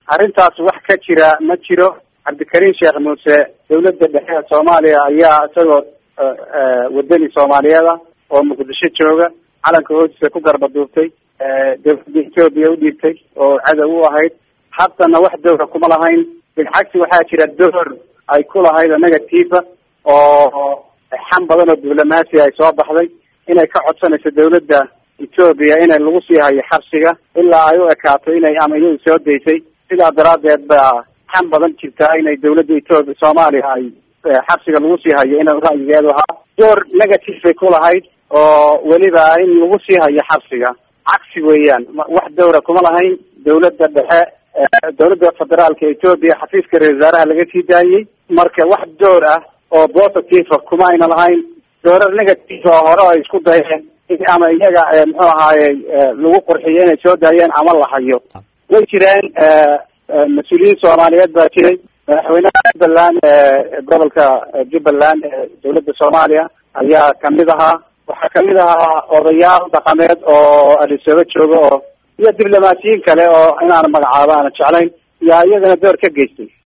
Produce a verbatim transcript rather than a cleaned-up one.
arrintaas wax ka jira ma jiro. cabdikariin sheekh muuse dawladda dhexe ee soomaaliya ayaa isagoo wadani soomaaliyeeda oo muqdisho jooga calanka hoostiisa ku garbaduubtay dawladda etoobiya u dhiibtay oo cadow u ahayd. haddana wax dowra kuma lahayn, bilcagsi waxaa jira door ay ku lahayd negativa oo xam badan oo diblomaasi ay soo baxday inay ka codsanayso dawladda etoobiya inay lagu sii hayo xabsiga ilaa ay u ekaato inay ama iyadu soo daysay. sidaa daraadeed baa xam badan jirtaa inay dawladda etoobiya soomaaliya ay xabsiga lagu sii hayo inay ra'yigeedu ahaa door negative ay ku lahayd oo weliba in lagu sii hayo xabsiga. cagsi weeyaan, wax dowra kuma lahayn. dawladda dhexe dawladda federaalka etoobiya xafiiska ra-isul wasaaraha laga sii daayey, marka wax door ah oo positive kuma ayna lahayn. doorar negative oo hore ay isku dayeen ama iyaga muxuu ahaaye lagu qurxiyo inay soo daayeen ama la hayo way jireen. mas-uuliyiin soomaaliyeed baa jiray. madaxweynaha jubbaland gobolka jubbaland dawladda soomaaliya ayaa kamid ahaa. waxaa kamid ahaa odayaal dhaqameed oo adisaba jooga oo iyo diblomaasiyiin kale oo inaan magacaabo aana jeclayn yaa iyagana door ka geystay.